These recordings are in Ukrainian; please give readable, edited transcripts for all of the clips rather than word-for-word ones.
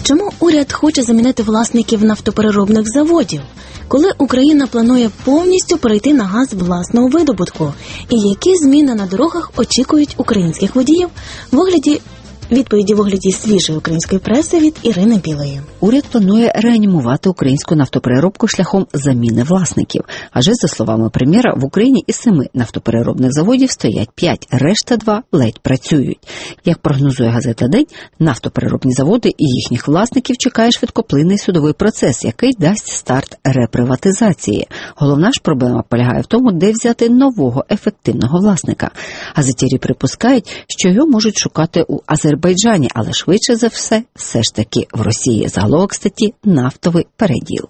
Чому уряд хоче замінити власників нафтопереробних заводів? Коли Україна планує повністю перейти на газ власного видобутку? І які зміни на дорогах очікують українських водіїв? Відповіді в огляді свіжої української преси від Ірини Білої. Уряд планує реанімувати українську нафтопереробку шляхом заміни власників. Адже, за словами прем'єра, в Україні із 7 нафтопереробних заводів стоять 5, решта 2 ледь працюють. Як прогнозує газета «День», нафтопереробні заводи і їхніх власників чекає швидкоплинний судовий процес, який дасть старт реприватизації. Головна ж проблема полягає в тому, де взяти нового ефективного власника. Газетярі припускають, що його можуть шукати у Азербайджані, але швидше за все ж таки в Росії. Заголовок статті «Нафтовий переділ».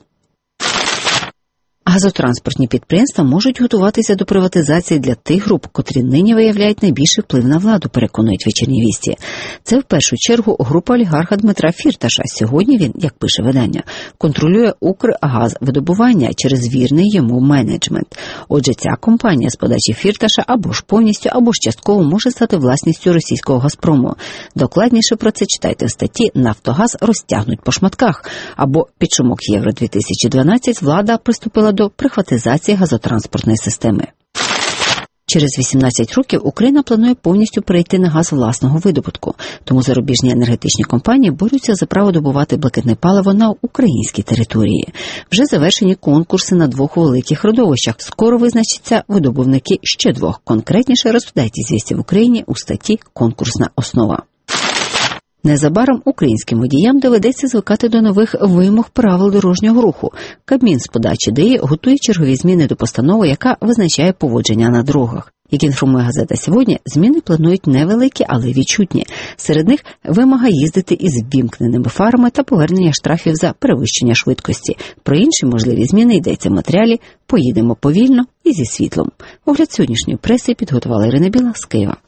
Газотранспортні підприємства можуть готуватися до приватизації для тих груп, котрі нині виявляють найбільший вплив на владу, переконують «Вечірні вісті». Це в першу чергу група олігарха Дмитра Фірташа. Сьогодні він, як пише видання, контролює Укргазвидобування через вірний йому менеджмент. Отже, ця компанія з подачі Фірташа або ж повністю, або ж частково може стати власністю російського «Газпрому». Докладніше про це читайте в статті «Нафтогаз розтягнуть по шматках» або «Під шумок Євро-2012 влада приступила до приватизації газотранспортної системи». Через 18 років Україна планує повністю перейти на газ власного видобутку. Тому зарубіжні енергетичні компанії борються за право добувати блакитне паливо на українській території. Вже завершені конкурси на 2 великих родовищах. Скоро визначаться видобувники ще 2. Конкретніше розповідайте «Звісті в Україні» у статті «Конкурсна основа». Незабаром українським водіям доведеться звикати до нових вимог правил дорожнього руху. Кабмін з подачі ДАІ готує чергові зміни до постанови, яка визначає поводження на дорогах. Як інформує газета «Сьогодні», зміни планують невеликі, але відчутні. Серед них вимога їздити із ввімкненими фарами та повернення штрафів за перевищення швидкості. Про інші можливі зміни йдеться в матеріалі «Поїдемо повільно і зі світлом». Огляд сьогоднішньої преси підготувала Ірина Біла з Києва.